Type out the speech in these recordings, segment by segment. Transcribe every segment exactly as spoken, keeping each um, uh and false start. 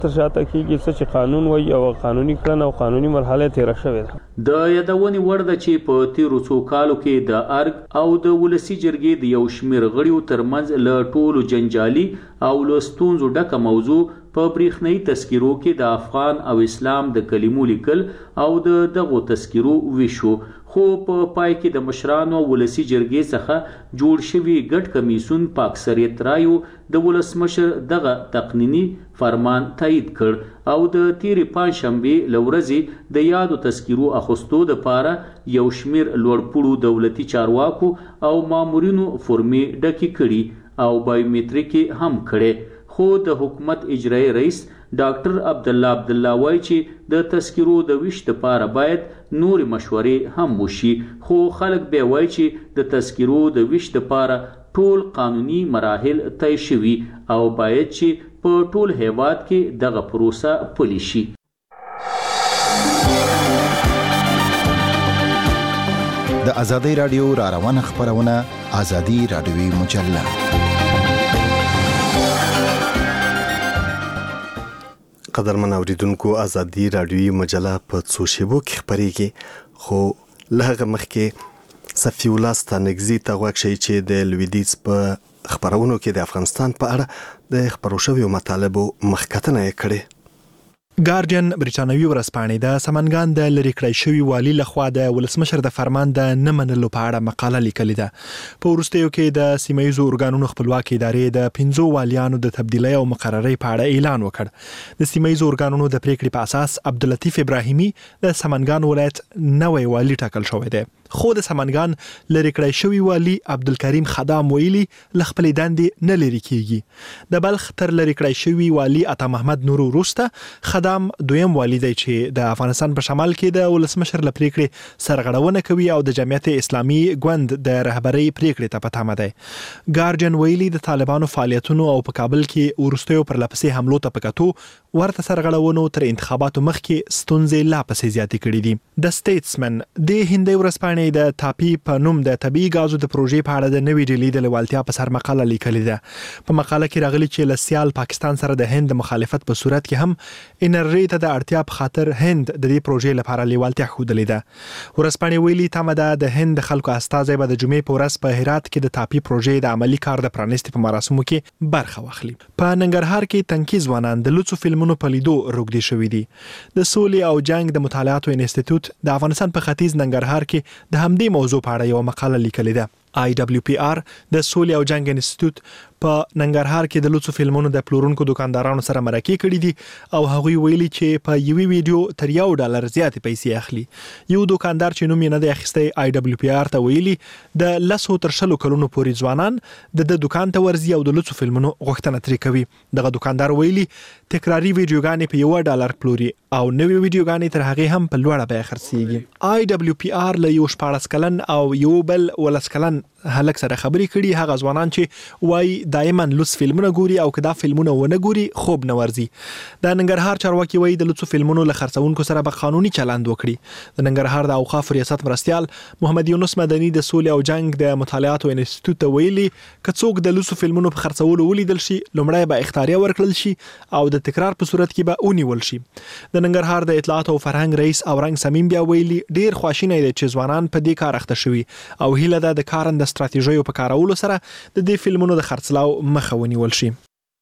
تر شاته کېږي څه چې قانون وایي او قانوني کړنه او قانوني مرحله تېره شوې ده. د یادونې وړ ده چې په تیرو څو کالو کې د ارګ او د ولسي جرګې د یو شمېر غړیو ترمنځ له ټولو جنجالي او له ستونزو ډکه موضوع په برېښنایي تذکیرو کې د افغان او اسلام د کلمو لیکل او د دغو تذکیرو ویشو، خو په پای کې د مشرانو ولسي جرګې څخه جوړ شوي ګډ کمیسیون په اکثریت رایو د ولسمشر دغه تقنیني فرمان تایید کړ او د تیرې پنجشنبې له ورځې د یادو تذکیرو اخیستو دپاره یو شمېر لوړپوړو دولتي چارواکو او مامورینو فورمې ډکې کړي او بایومټریک هم کړي. خو د حکومت اجرایي رئیس ډاکټر عبدالله عبدالله وایي چې د تذکیرو د ویش دپاره باید نورې مشورې هم وشي، خو خلک بیا وایي چې د تذکیرو د ویش دپاره ټول قانوني مراحل طی شوي او باید چې په ټول هیواد کې دغه پروسه پلي شي. د ازادۍ راډیو را روانه خپرونه ازادي راډیوي مجله. قدرمن اوریدونکو، ازادي راډیوي مجله په څو شیبو کې خپرېږي، خو له هغه مخکې صفي الله ستانکزي ته غوږ شئ چې د لویدیځ په خپرونو کې د افغانستان په اړه د خپرو شویو مطالبو مخکتنه یې کړې. ګارډین برېټانوي ورځپاڼې د سمنګان د لرې کړی شوي والي لخوا د ولسمشر د فرمان د نه منلو په اړه مقاله لیکلې ده. په وروستیو کې د سیمه ییزو ارګانونو خپلواکي ادارې د پنځو والیانو د تبدیلۍ او مقررۍ په اړه اعلان وکړ. د سیمه ییزو ارګانونو د پریکړې په اساس عبداللطیف ابراهیمي د سمنګان ولایت نوی والي ټاکل شوی دی، خو د سمنګان لرې کړی شوي والي عبدالکریم خدام ویلي له خپلې دندې نه لرې کیږي. د بلخ تر لرې کړی شوي والي عطا محمد نور وروسته خدام دویم والي دی چې د افغانستان په شمال کې د ولسمشر له پریکړې سرغړونه کوي او د جمعیت اسلامي ګوند د رهبرۍ پریکړې ته په تمه دی. ګارډین ویلي د طالبانو فعالیتونو او په کابل کې وروستیو پرلپسې حملو ته په کتو ورته سرغړونو تر انتخاباتو مخکې ستونزې لا پسې زیاتې کړې دي. د سټیټسمن د هندي ورځپاڼې د تاپي په نوم د طبیعي غازو د پروژې په اړه د نوې ډیلي د لیوالتیا په سر مقاله لیکلې ده. په مقاله کې راغلي چې له سیال پاکستان سره د هند مخالفت په صورت کې هم انرژي ته د اړتیا په خاطر هند د دې پروژې لپاره لیوالتیا ښودلې ده. ورځپاڼې ویلي تمه ده د هند خلکو استازی به د جمعې په ورځ په هرات کې د تاپي پروژې د عملی کار د پرانیستي په مراسمو کې برخه واخلي. په ننګرهار کې تنکي ځوانان د لوڅو فلمونو په لیدو روږدي شوي دي. د سولې او جنگ د مطالعاتو انسټیټیوټ د افغانستان په ختیځ ننګرهار کې د همدې موضوع په اړه یو مقاله لیکلې ده. آی ډبلیو پی آر د سولې او جنگ انسټیټیوټ په ننګرهار کې د لوڅو فلمونو د پلورونکو دکاندارانو سره مرکې کړې دي او هغوی ویلي چې په یوې ویډیو تر یو ډالر زیاتې پیسې اخلي. یو دکاندار چې نوم یې نه دی اخیستی آی ډبلیو پی آر ته ویلي د لسو تر شلو کلونو پورې ځوانان د د دکان ته ورځي او د لوڅو فلمونو غوښتنه ترې کوي. دغه دکاندار ویلي تکراري ویډیوګانې په یو ډالر پلوري او نوې ویډیوګانې تر هغې هم په لوړه بیه خرڅېږي. آی ډبلیو پی آر له یو شپاړس کلن او یو بل ولس کلن هلک سره خبرې کړي، هغه ځوانان چې وایي دایما لوڅ فلمونه ګوري او که دا فلمونه ونه ګوري خوب نه ورځي. د ننګرهار چارواکي وایي د لوڅو فلمونو له خرڅونکو سره به قانوني چلند وکړي. د ننګرهار د اوقافو ریاست مرستیال محمد یونس مدني د سولې او جنگ د مطالعاتو انسټیټیوټ ته ویلي که څوک د لوڅو فلمونو په خرڅولو ولیدل شي لومړی به اختیاریه ورکړل شي او د تکرار په صورت کې به ونیول شي. د ننګرهار د اطلاعات او فرهنګ رئیس اورنګ سمیم بیا ویلي ډیر خواشینی دی چې ځوانان په دې کار اخته شوي او هیله ده د کارن د ستراتیژیو په کارولو سره د دې فلمونو د خرڅلاو مخه ونیول شي.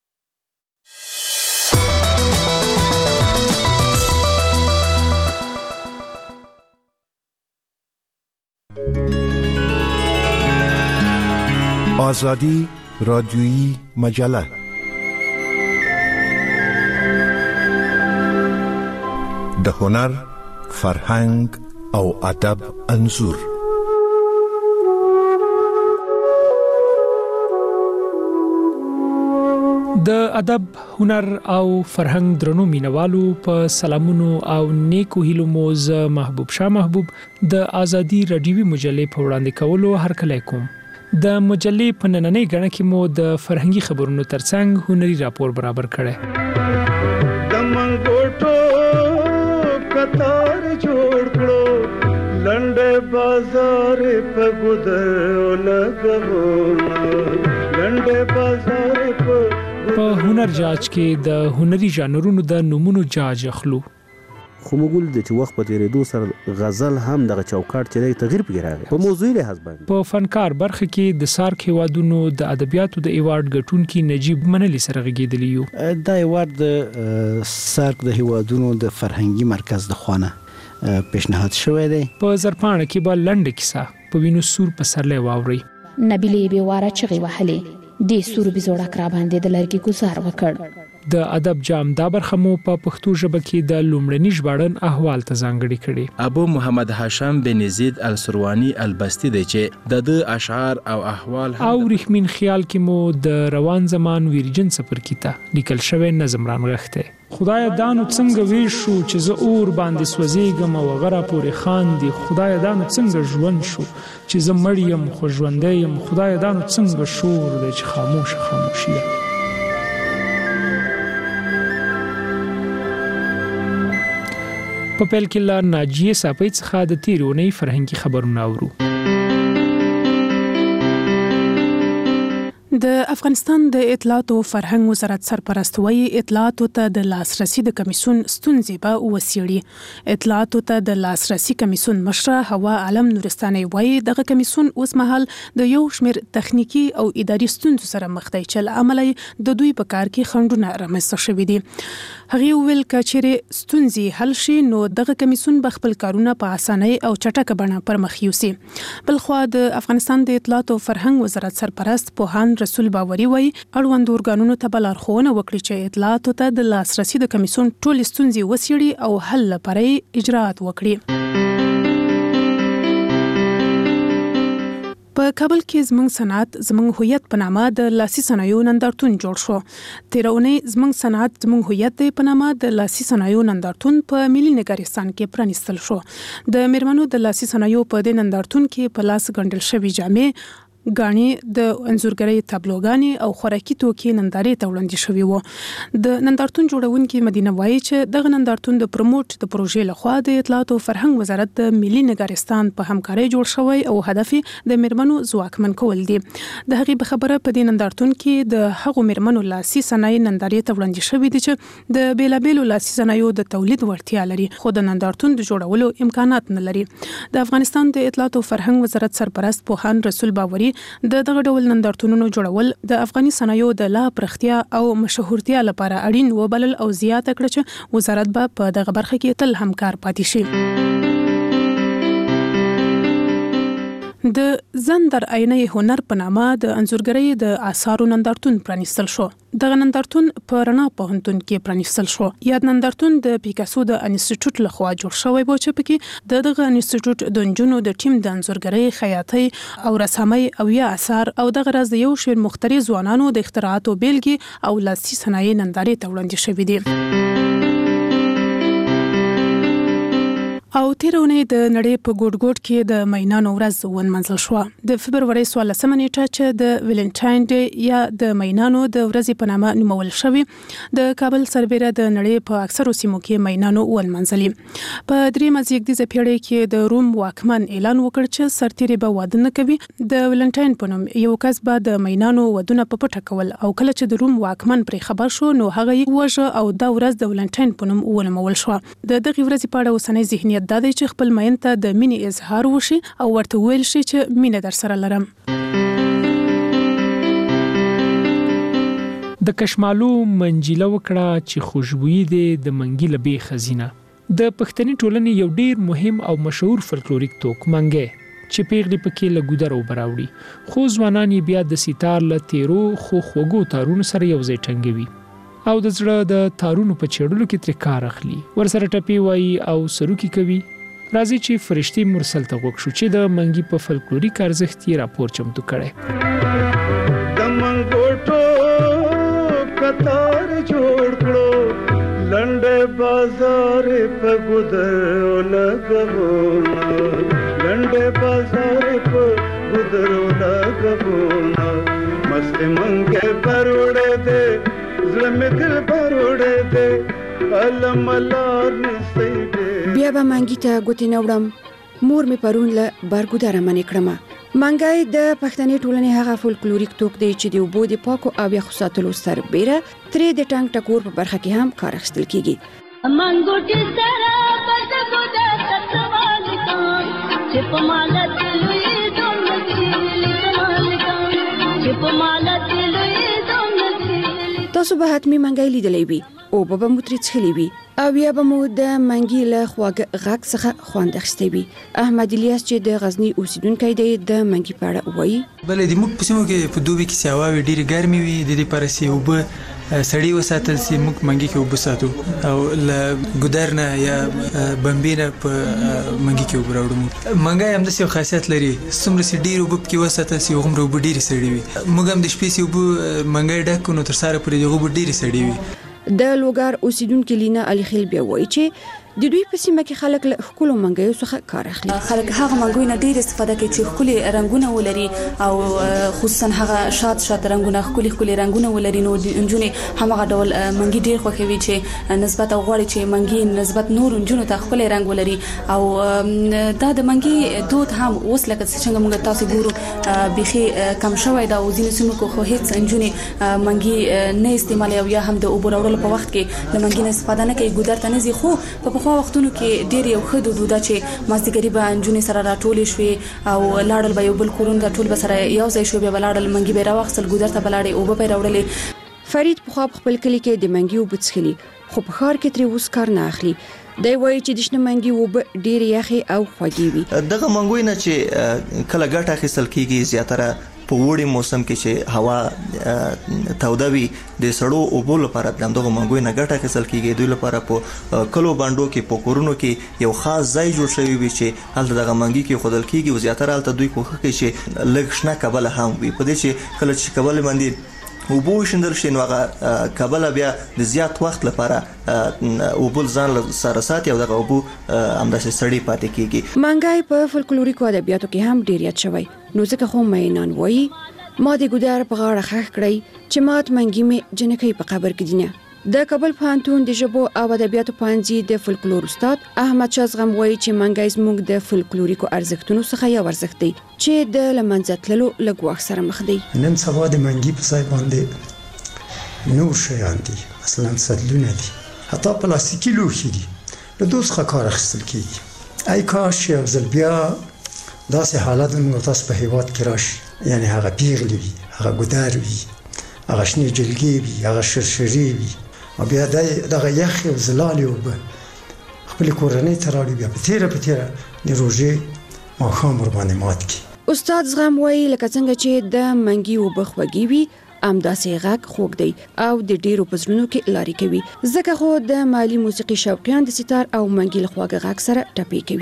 آزادی رادیویی مجله د هنر، فرهنګ او ادب انځور. د ادب، هنر او فرهنګ درنو مینوالو په سلامونو او نیکو هیلو مو ز محبوب شاه محبوب د ازادي رادیوي مجلې په وړاندې کولو هرکلی کوم. د مجلې په نننۍ غړنه کې مو د فرهنګي خبرونو ترڅنګ هنري راپور برابر کړی. د منګوټو کتار جوړ کړو لنډه بازار په ګدر لګو لنډه بازار په په هنر هنر جاج کې د هنري ژانرونو د نمونو جاج اخلو. خو موږ د چې وخت په تیریدو سره غزل هم دغه چوکاټ چې دی تغیر پکې راغی په موضوعي لحاظ باندې. په فنکار برخه کې د سارک هیوادونو د ادبیاتو د ایوارډ ګټونکي نجیب منلی سره غږیدلی یو. دا ایوارډ د سارک د هیوادونو د فرهنګي مرکز د خوانه پیشنهاد شوی دی. په زرپاڼه کې به لنډه کیسه په وینو سور په سرلې واوري. نبیلې بیواره چغې وهلې د سور بزوړه کرا باندې د لرګي گزار وکړ. د ادب جام دا برخه مو په پښتو ژبه کې د لومړني ژباړن احوال ته ځانګړي کړي. ابو محمد هاشم بن زید السروانی البستی دی چې د د اشعار او احوال او رحمین خیال کې مو د روان زمان ویرجن سفر کیته لیکل شوی نظم رانغښته. خدای دانو څنګه ویش شو چې زه اور باندې سوځېږم او غره پورې خان دي. خدای دانو څنګه ژوند شو چې زه مړ یم خو ژوندی یم. خدای دانو څنګه شور دی چې خاموش خاموشي ده. په پیل کې لا ناجیه صاحب څخه د تیرونی فرهنګي خبرونه اورو. د افغانستان د اطلاعات او فرهنګ وزارت سرپرست وایي اطلاعات ته د لاسرسي د کمیسون ستونزې به وسیړي. اطلاعات ته د لاسرسي کمیسون مشره هوا عالم نورستاني وایي دغه کمیسون اوس مهال د یو شمېر تخنیکی او اداري ستونزو سره مخ دی چې عملی د دوی په کار کې خنډونه رامنځته شوي دي. هغه ویل کچېره ستونزې حل شي نو دغه کمیسون به خپل کارونه په اسانۍ او چټکه بڼه پرمخ یوسي. بلخو د افغانستان د اطلاعات او فرهنګ وزارت سرپرست پوهان رسول باوري وایي اړوند ارګانونو ته به لارښوونه وکړي چې اطلاعاتو ته د لاسرسي د کمیسون ټولې ستونزې وڅېړي او حل لپاره اجراءات وکړي. په کابل کې زمنګ صنعت زمنګ هویت په نامه د لاسي صنایعو نندارتون جوړ شو. تیرونی زمنګ صنعت زمنګ هویت په نامه د لاسي صنایعو نندارتون په ملي نګارستان کې پرانیستل شو. د میرمنو د لاسي صنایعو په دې نندارتون کې په لاس ګنډل شوی جامې غاڼي د انځورګرۍ تابلوګانې او خوراکي توکي نندارې ته وړاندې شوي وو. د نندارتون جوړونکي مدینه وایي چې دغه نندارتون د پروموټ د پروژې لخوا د اطلاعات او فرهنګ وزارت د ملي نګارستان په همکارۍ جوړ شوی او هدف د میرمنو ځواکمن کول دي. د هغې په خبره په دې نندارتون کې د هغو میرمنو لاسي صنایع نندارې ته وړاندې شوي دي چې د بیلابیلو لاسي صنایعو د تولید وړتیا لري خو د نندارتون د جوړولو امکانات نه لري. د افغانستان د اطلاعات او فرهنګ وزارت سرپرست پوهان رسول باوري د دغه ډول نندارتونونو جوړول د افغاني صنایعو د لا پرختیا او مشهورتیا لپاره اړین وبلل او زیاته کړه چې وزارت به په دغه برخه کې تل همکار پاتې شي. د زندر عینه هنر په نامه د انځورګرۍ د آثارو نندارتون پرانیستل شو. دغه نندارتون په رڼا پوهنتون کې پرانیستل شو. یاد نندارتون د پیکاسو د انسټیټیوټ لخوا جوړ شوی و چې پکې د دغه انسټیټیوټ د نجونو د ټیم د انځورګرۍ خیاطۍ او رسامۍ او یا آثار او دغه راز د یو شمېر مختلف ځوانانو د اختراعاتو بیلګې او لاسي صنایع نندارې ته وړاندې شوي دي. او تیرونه د نړۍ په ګوټ ګوټ کې د مینانو ورځ ونمنځل شو. د فبرवरी څوارلسمه نیټه چې د ویلنټاین ډے یا د مینانو د ورځې په نامه نومول شوی د کابل سربېره د نړۍ په اکثرو سیمو کې مینانو ونمنځلي. په درېمه زیږدیزه پیړۍ کې د روم واکمن اعلان وکړ چې سرتیري به واده نه کوي. د ویلنټاین په نوم یو کس به د مینانو ودونه په پټه کول او کله چې د روم واکمن پرې خبر شو نو هغه یې وژه او دا ورځ د ویلنټاین په نوم ونومول شو. د دغه ورځې په اړه اوسنۍ ذهنیت دا دی چې خپل مین ته د مینې اظهار وشي او ورته ویل شي چې مینه در سره لرم. د کشمالو منجیله وکړه چې خوشبويي دی د منګي لبي خزینه. د پښتني ټولنې یو ډیر مهم او مشهور فلکلوریک توک منګي چې پیغلي پکې له ګودر او براوړي خو ځوانان یې بیا د سیتار له تیرو خو خوګو تارونو سره یو ځای ټنګوي او د زړه د تارونو په چېړلو کې تر کار اخلي. ورسره ټپي وایي او سروکي کوي. راځي چې فرشتي مرسل ته وګ شو چې د منګي په فلکلوریک ارزښت یې راپور چمتو کړي. د منګوټو کتار جوړ کړو لنډه بازار په ګودر لګونا لنډه بازار په ګودر لګونا مست منګه پروړې دې زلمه دل پروړې دې الملار نسې بیا به منګي ته ګوتې نه وړم. مور مې پرون له برګودره منې کړمه منګی د پښتني ټولنې هغه فولکلوریک توک دی چې د اوبو د پاکو او یخ ساتلو سربېره ترې د ټانک ټکور په برخه کې هم کار اخیستل کیږي. منګوټي سره پد ګودا ستوال کان چې په مالت لوی دونګي لیکمال کان چې په مالت لوی دونګي. تاسو به حتمی منګی لیدلې وي او به مو ترې څخلې وي او یا به مو د منګي له خواږه غږ څخه خوند اخیستی وي. احمد الیاس چې د غزني اوسیدونکی دی د منګي په اړه وایي. بلې د موږ په سیمو کې په دوبي کې سیاواوې ډېرې ګرمې وي، د دې لپاره چې اوبه سړې وساتل سي، موږ منګي کې اوبه ساتو او له ګودر نه یا بمبې نه په منګي کې اوبه راوړو. منګی همداسې یو خاصیت لري، څومره چې ډېر اوبه پکې وساتل سي هغومره اوبه ډېرې سړې وي. موږ هم د شپې چې اوبه منګی ډک کړو نو تر سهاره پورې د هغو اوبه ډېرې سړې وي. د لوګار اوسیدونکو لینا علي خیل بیا وایي چې د دوی په سیمه کې خلک له خپل منګیو څخه کار اخلي. خلک هغه منګوي نه ډیر استفاده کوي چې خپل رنگونه ولري او خصوصا هغه شاد شاد رنگونه خپل خپل رنگونه ولري. نو انجونې همغه ډول منګي ډیر خوښوي چې نسبت او غوړي چې منګي نسبت نور انجونو ته خپل رنگ ولري. او دا د منګي دود هم اوس لکه څنګه موږ تاسو ګورو بيخي کم شوی دا او ځینې سیمو کې خو هیڅ انجونې منګي نه استعمال او یا هم د اوبو راوړلو په وخت کې د منګي نه استفاده نه کوي. ګودر ته نه ځي خو په خو وختونو کې ډېر یو ښه دود ده چې مازدیګري به انجونې سره راټولې شوې او لاړل به یو بل کورونه راټول به سره یو ځای شوې، بیا به لاړل منګي به راواخیستل ګودر ته به لاړې اوبه به یې راوړلې. فرید پخوا په خپل کلي کې د منګي اوبه څښلي خو په ښار کې ترې اوس کار نه اخلي. دی وایي چې د شنه منګي اوبه ډېرې یخې او خوږې وي. دغه منګوی نه چې کله ګټه اخیستل کېږي زیاتره په وړي موسم کې چې هوا توده وي د سړو اوبو لپاره دغه منګوی نه ګټه اخیستل کېږي. دوی لپاره په کلو باندو کې په کورونو کې یو خاص ځای جوړ شوی وي چې هلته دغه منګي کې خودل کېږي او زیاتره هلته دوی کوښښ کوي چې لږ شنه کبله هم وي. په دې چې کله چې کبله باندې اوبو شندل شي نو هغه کبله بیا د زیات وخت لپاره اوبو ځان سره ساتي او دغه اوبو همداسې سړې پاتې کېږي. منګی په فولکلوریکو ادبیاتو کې هم ډېر یاد شوی. نو ځکه خو مینان وایي ما د ګودر په غاړه خښ کړی چې مات منګي مې جنکۍ په قبر کې دینه. د کابل پوهنتون د ژبو او ادبیاتو پوهنځي د فولکلور استاد احمد شاه زغم وایي چې منګی زموږ د فولکلوریکو ارزښتونو څخه یو ارزښت دی چې د له منځه تللو له ګواښ سره مخ دی. نن سبا د منګي په ځای باندې نور شیان دي، مثلا سدلونه دي، حتی پلاستیکي لوښي دي، له دوی څخه کار اخیستل کېږي. ای کاش یو ځل بیا داسې حالت موږ تاسو په هیواد کې راشي، یعنی هغه پیغلې وي، هغه ګودر وي، هغه شنې جلګې وي، هغه شرشرې وي او بیا دغه یخې او زلالې اوبه خپلې کورنۍ ته راوړي، بیا په تېره په تېره د روژې ماښام ورباندې مات کړي. استاد زغم وایي لکه څنګه چې د منګي اوبه خوږې وي همداسې غږ خوږ دی او د ډېرو په زړونو کې لارې کوي. ځکه خو د مالي موسیقي شوقیان د ستار او منګي له خواږه غږ سره ټپې کوي.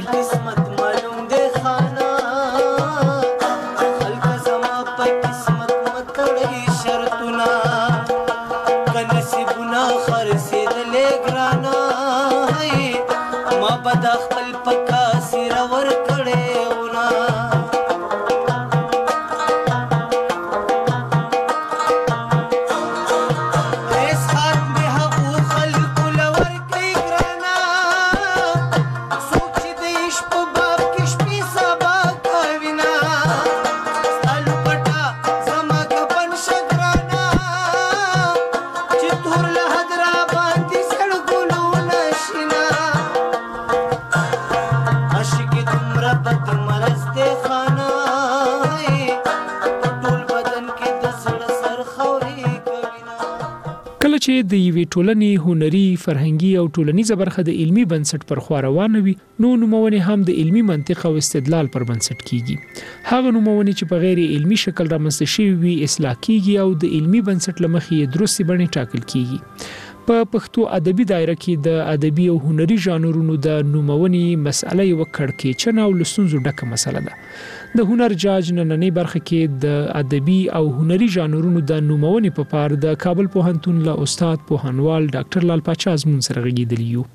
چې د یوې ټولنې هنري، فرهنګي او ټولنیزه برخه د علمي بنسټ پر خوا روانه وي نو نومونه هم د علمي منطق او استدلال پر بنسټ کیږي. هغه نومونه چې په غیر علمي شکل رامنځته شوي وي اصلاح کیږي او د علمي بنسټ لمخې درستي بڼې ټاکل کیږي. په پښتو ادبي دایره کې د ادبي او هنري ژانرونو د نومونې مسأله یو کړکېچنه او لستونزو ډکه مسله ده. د هنر جاج نننۍ برخه کې د ادبي او هنري ژانرونو د نومونې په پار د کابل پوهنتون له استاد پوهنوال ډاکټر لال پاچا زمون سره غږیدلی یو.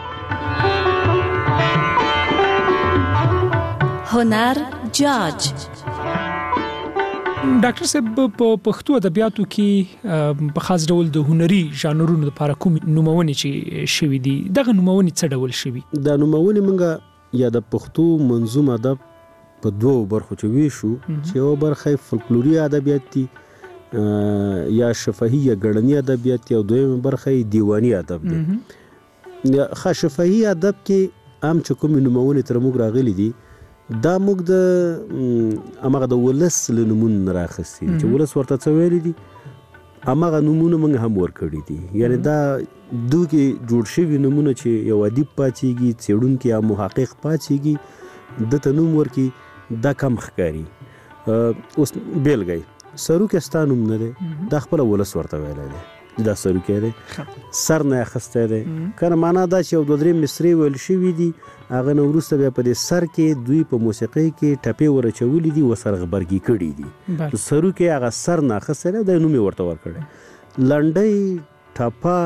هنر جاج ډاکټر صاحب په پښتو ادبیاتو کې په خاص ډول د هنري ژانرونو لپاره کوم نومونه چې شوي دي دغه نومونه څه ډول شوي؟ دا نومونه منګه یا د پښتو منظوم ادب په دوو برخو چې ویشو چې یو برخه فولکلوري ادبیات دي یا شفاهي یا ګړنی ادبیات دي او دویمه برخه دیوانی ادب دي. ښه شفاهي ادب کې عام چې کوم نومونه تر موږ راغلي دي دا موږ د امغه د ولس له نومونو راخستي چې ولس ورته څه ویلي دي امغه نومونه موږ هم ورکړي دي. یعنی دا دوی کې جوړ شوي نومونه چې یو ادیب پاتېږي څېړونکی یا محقق پاتېږي د ته نوم ورکړي دا کم ښکاري. اوس بیلګی سروکی ستا نوم نه دی دا خپله ولس ورته ویلی دی دا سروکی دی سر نه اخیستی دی کنه معنا دا چې یو دوه درې مصرې ویل شوي دي هغه نه وروسته بیا په دې سر کې دوی په موسیقۍ کې ټپې ور اچولي دي ورسره غبرګي کړي دي. سروکی هغه سر نه اخیستی دی دا نوم یې ورته ورکړی. لنډۍ ټپه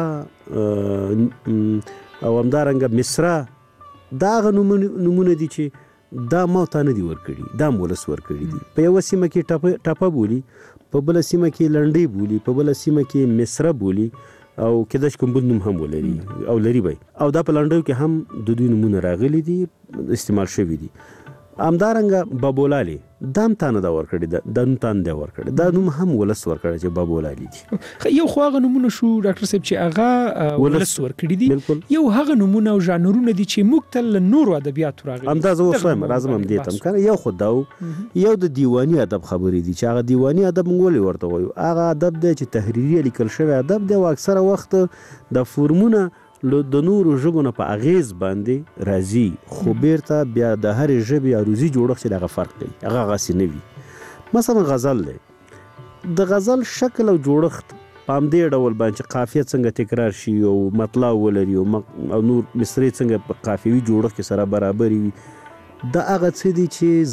او همدارنګه مصره دا هغه نومونه دي چې دا ما تا نه دي ورکړي دا م ولس ورکړي دي. په یوه سیمه کې ټپه بولي په بله سیمه کې لنډۍ بولي په بله سیمه کې مصره بولي او کېدای شي کوم بل نوم هم ولري او لري به او دا په لنډیو کې هم د دوی نومونه راغلي دي استعمال شوي دي. همدارنګه بابولالي دا هم تا نه دا ورکړي دا نوم تا نه دی ورکړی دا نوم هم ولس ورکړی چې بابولالي دي. یو خو هغه نومونه شو ډاکټر صاحب چې هغه ولس ورکړي دي یو هغه نومونه او ژانرونه دي چې موږ ته له نورو ادبیاتو راغلي همدا زه اوس وایم راځم همدې ته م کنه یو خو دا یو د دیواني ادب خبرې دي چې هغه دیواني ادب موږ ولې ورته وایو هغه ادب دی چې تحریري لیکل شوی ادب دی او اکثره وخت د فورمونه د نورو ژبو نه په اغیز باندې راځي خو بیرته بیا د هرې ژبې عروضي جوړښت چې دغه فرق کوي هغه هغسې نه وي. مثلا غزل دی د غزل شکل او جوړښت په همدې ډول باندې چې قافیه څنګه تکرار شي او مطلع ولري او نور مصرې څنګه په قافیوي جوړښت کې سره برابرې وي دا هغه څه دي چې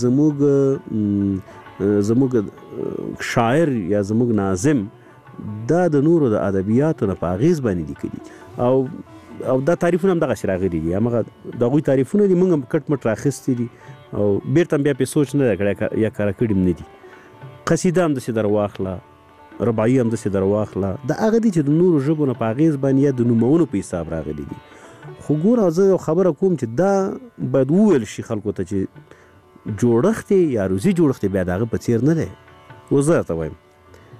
زموږ زموږ شاعر یا زموږ ناظم دا د نورو د ادبیاتو نه په اغیز باندې لیکلي او او دا تعریفونه هم دغسې راغلي دي همغه د هغوی تعریفونه دي موږ هم کټ مټ راخیستي دي او بیرته بیا پې سوچ نه دی کړی یا کاره کړي هم نه دي. قصیده هم داسې در واخله رباعي هم داسې در واخله دا هغه دي چې د نورو ژبو نه په اغیز باندې یا د نومونو په حساب راغلي دي. خو ګوره زه یو خبره کوم چې دا باید وویل شي خلکو ته چې جوړښت یا عروضي جوړښت بیا د هغه په څېر نه دی. اوس زه درته وایم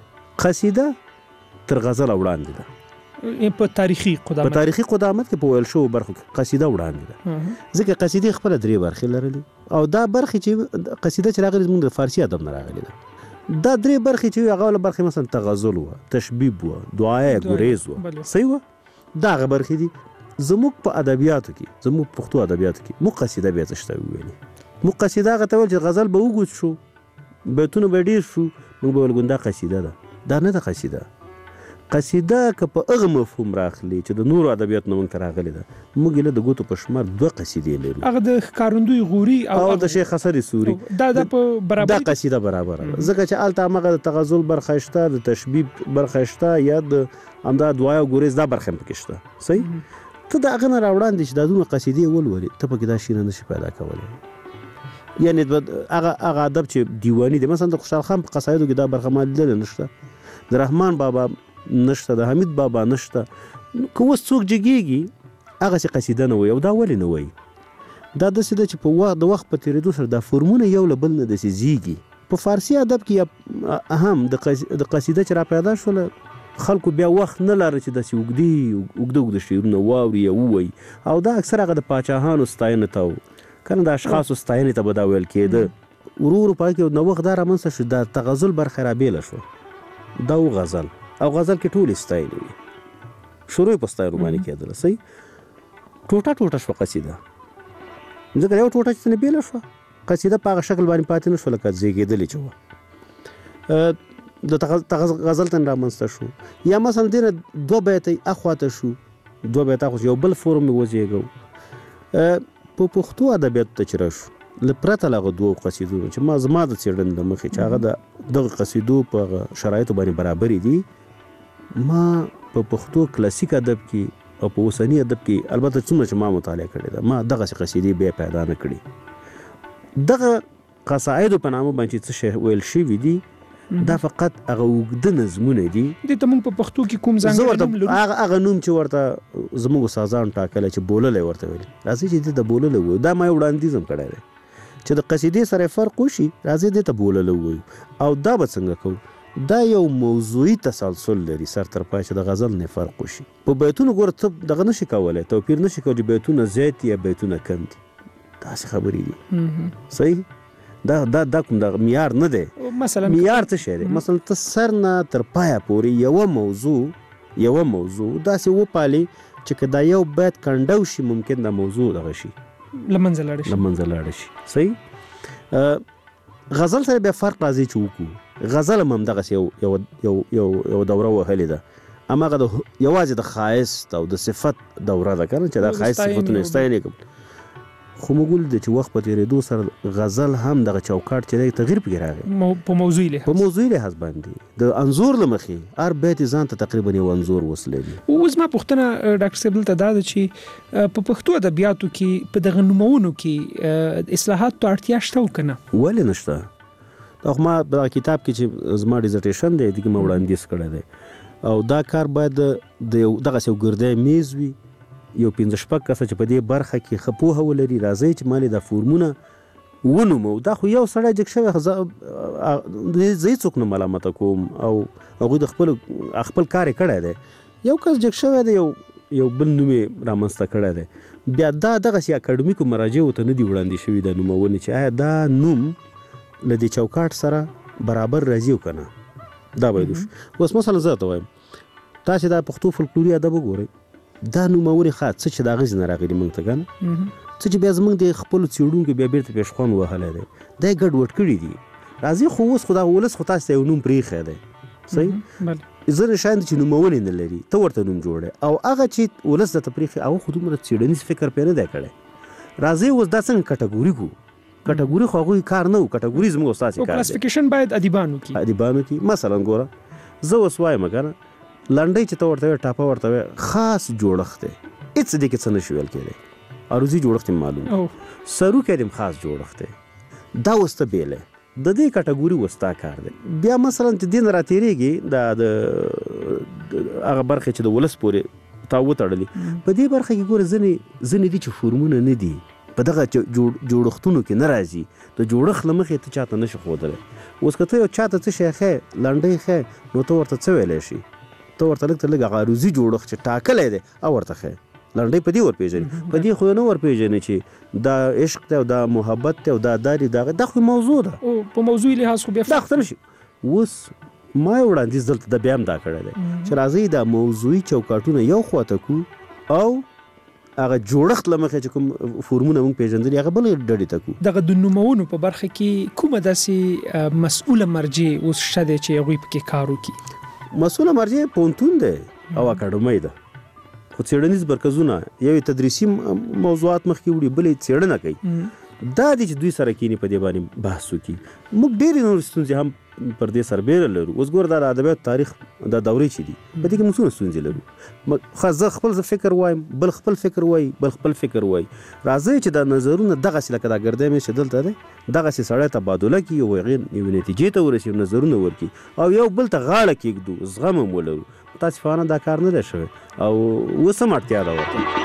قصیده تر غزله وړاندې ده په تاریخي قدامت په تاریخي قدامت کې په ویل شوو برخو کې قصیده وړاندې ده ځکه قصیدې خپله درې برخې لرلي او دا برخې چې قصیده چې راغلې زموږ د فارسي ادب نه راغلې ده دا درې برخې چې هغه وله برخې مثلا تغزل وه تشبیب وه دعایه ګریز وه صحیح وه دا هغه برخې دي. زموږ په ادبیاتو کې زموږ پښتو ادبیاتو کې موږ قصیده بیا څه شته وویلې موږ قصیده هغه ته ویل چې غزل به اوږد شو بیتونه به ډېر شو موږ به ویل ګوندا قصیده ده دا نه ده قصیده. قصیده که په هغه مفهوم راخلي چې د نورو ادبیاتو نه موږ ته راغلې ده موږ یې له د ګوتو په شمار دوه قصیدې لرو هغه د ښکارندوی غوري او د شیخ حسن سوري دا د په برابر دا قصیده برابر ځکه چې هلته همغه د تغزل برخه شته د تشبیب برخه شته یا د همدا دعایه او ګریز دا برخه هم پکې شته صحیح. ته د هغه نه راوړاندې چې دا دومره قصیدې ولولې ته پکې دا شی نه نشي پیدا کولی. یعنې هغه هغه ادب چې دیواني دی مثلا د خوشحال خان په قصایدو کې دا برخه ما لیدلې نشته د رحمان بابا نشته د حمید بابا نشته که اوس څوک جګیږي هغسې قصیده نه وایي او دا ولې نه وایي دا داسې ده چې په وخت د وخت په تېرېدو سره دا فورمونه یو له بل نه داسې زیږي. په فارسي ادب کې هم د قصیده چې را پیدا شوله خلکو بیا وخت نه لاره چې داسې اوږدې اوږده اوږده شعرونه واوري یا ووایي او دا اکثر هغه د پاچاهانو ستاینه ته و کنه د اشخاصو ستاینې ته به دا ویل کېده. ورو ورو په کې نوښت دا رامنځته شو دا تغزل برخه رابېله شوه دا و غزل او غزل کې ټولې ستایلې وي شروع یې په ستایلو باندې کېدله صحیح ټوټه ټوټه شوه قصیده ځکه یو ټوټه چې څنې بېله شوه قصیده په هغه شکل باندې پاتې نه شوه لکه زېږېدلې چې وه د غزل ته رامنځته شو یا مثلا دې نه دوه بیته اخواته شو دوه بیته اخوا یو بل فورم یې وزېږو. په پښتو ادبیاتو ته چې راشو له پرته له هغه دوو قصیدو چې ما زما د څېړنې له مخې چې هغه د دغه قصیدو په شرایطو باندې برابرې دي ما په پښتو کلاسیک ادب کې او په اوسني ادب کې البته څومره چې ما مطالعه کړې ده ما دغسې قصیدې بیا پیدا نه کړي. دغه قصایدو په نامه باندې څه شی ویل شوي دي دا فقط هغه اوږده نظمونه دي دې ته موږ په پښتو کې کوم ځانګړی نوم لرو هغه نوم چې ورته زموږ استادان ټاکلی چې بوللی ورته ویل راځئ چې دې ته بوللی وایو دا ما یو وړاندیز هم کړی دی چې د قصیدې سره فرق وشي راځي دې ته بوللو وایو او دا به څنګه کوو دا یو موضوعي تسلسل لري سر تر پای چې د غزل نه فرق وشي په بیتونو ګوره ته دغه نشي کولی توپیر نشي کولی چې بیتونه زیات یا بیتونه کم دي داسې خبرې دي صحیح دا دا دا کوم د معیار نه دی مثلا معیار څه شی دی مثلا ته سر نه تر پایه پورې یوه موضوع یوه موضوع داسې وپالي چې که دا یو بیت کنډو شي ممکن دا موضوع دغه شي له منځه لاړه شي له منځه لاړه شي صحیح غزل سره بیا فرق راځي چې وکړو غزل هم همدغسې یو یو یو یو یو دوره وهلې ده هماغه د یوازې د ښایست او د صفت دوره ده که نه چې دا ښایست صفتونه ستاینې کوم خو موږ ولید چې وخت په تېرېدو سره غزل هم دغه چوکاټ چې دی تغییر پکې راغی په موضوعي لحاظ په موضوعي لحاظ باندې د انځور له مخې هر بیت یې ځان ته تقریبا یو انځور وسلوي. اوس ما پوښتنه ډاکټر صاحب دلته دا ده چې په پښتو ادبیاتو کې په دغه نومونو کې اصلاحات ته اړتیا شته او که نه؟ ولې نشته؟ دا خو ما په کتاب کې چې زما ډیزرټیشن دی دغې ما وړاندیز کړی دی او دا کار باید د دغسې یو ګردی میز وي یو پنځه شپږ کسه چې په دې برخه کې ښه پوهه ولري راځئ چې مالې دا فورمونه ونومو دا خو یو سړی جګ شوی زه هېڅوک نه ملامته کوم او هغوی د خپل خپل کار یې کړی دی یو کس جګ شوی دی یو یو بل نوم یې رامنځته کړی دی بیا دا دغسې اکاډمیکو مراجعو ته نه دي وړاندې شوي دا نومونې چې آیا دا نوم له دې چوکاټ سره برابر راځي او که نه دا باید وشي. اوس مثلا زه ته وایم تاسې دا پښتو فولکلوري ادب وګورئ دا نومونې ښه څه چې د هغې نه راغلي موږ ته که نه څه چې بیا زموږ د خپلو څېړونکو بیا بیرته پېشخوان وهلی دی دا یې ګډوډ کړي دي راځي خو اوس خو دا ولس خو تاسو ته یو نوم پرېښی دی صحیح ځینې شیان دي چې نومونې نه لري ته ورته نوم جوړی او هغه چې ولس درته پرېښي هغه خو دومره څېړنیز فکر پرې نه دی کړی راځئ اوس دا څنګه کټګوري کړو کټګوري خو هغوی کار نه و کټګوري زموږ او ستاسې کار دی کلاسفیکیشن باید ادیبانو کړي ادیبانو کړي مثلا ګوره زه اوس وایم که نه لنډۍ چې ته ورته وایې ټاپه ورته وایې خاص جوړښت دی هېڅ دې کې څه نشي ویل کېدی عروضي جوړښت یې معلوم سروکی دې هم خاص جوړښت دی دا اوس ته بیلی د دې کټګوري اوس تا کار دی بیا مثلا چې دې نه راتېرېږي دا د هغه برخې چې د ولس پورې تا وتړلي په دې برخه کې ګوره ځینې ځینې دي چې فورمونه نه دي په دغه جوړښتونو کې نه راځي د جوړښت له مخې ته چاته نشي ښودلی اوس که ته یو چاته څه شی ښیې لنډۍ ښیې نو ته ورته څه ویلی شي ته ورته لږ تر لږ هغه عروضي جوړښت چې ټاکلی دی او ورته ښیې لنډۍ په دې ورپېژنې په دې خو نه ورپېژنې چې دا عشق دی او دا محبت دی او دا دا دی دا دا خو موضوع ده په موضوعي لحاظ خو بیا دا خو ته نشي اوس ما یې وړاندیز دلته د بیا هم دا کړی دی چې راځئ دا موضوعي چوکاټونه یو خواته کړو او هغه جوړښت له مخې چې کوم فورمونه موږ پېژندلي هغه بلې ډډې ته کړو دغه د نومونو په برخه کې کومه داسې مسؤله مرجع اوس شته دی چې هغوی پکې کار وکړي؟ مسؤله مرجع پوهنتون دی او اکاډمۍ ده خو څېړنیز مرکزونه یو تدریسي موضوعات مخکې وړي بل یې څېړنه کوي دا دي چې دوی سره کینی په دې باندې بحث وکړي موږ ډېرې نورې ستونزې هم پر دې سربیره لرو اوس ګوره دا د ادبیاتو تاریخ دا دورې چې دي په دې کې موږ څومره ستونزې لرو خو زه خپل زه فکر وایم بل خپل فکر وایي بل خپل فکر وایي راځئ چې دا نظرونه دغسې لکه دا ګردی مېز چې دلته دی دغسې سړی تبادله کړي او هغې یوې نتیجې ته ورسي نظرونه ورکړي او یو بل ته غاړه کېږدو زغم هم ولرو متاسفانه دا کار نه دی شوی او اوس هم اړتیا ده ورته.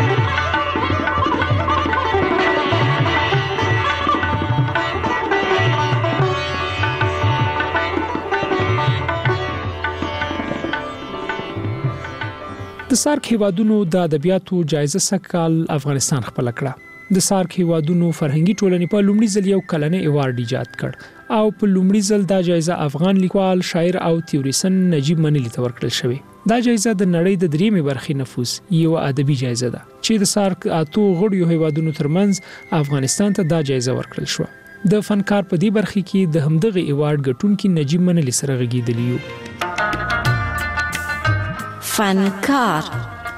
د سارک هیوادونو د ادبیاتو جایزه سږکال افغانستان خپله کړه. د سارک هیوادونو فرهنګي ټولنې په لومړي ځل یو کلنی ایوارډ ایجاد کړ او په لومړي ځل دا جایزه افغان لیکوال شاعر او تیوریسن نجیب منلي ته ورکړل شوې. دا جایزه د نړۍ د دریمې برخې نفوذ یو ادبي جایزه ده چې د سارک اتو غړیو هیوادونو ترمنځ افغانستان ته دا جایزه ورکړل شو. د فنکار په دې برخه کې د همدغه ایوارډ ګټونکي نجیب منلي سره غږیدلی یو. فنکار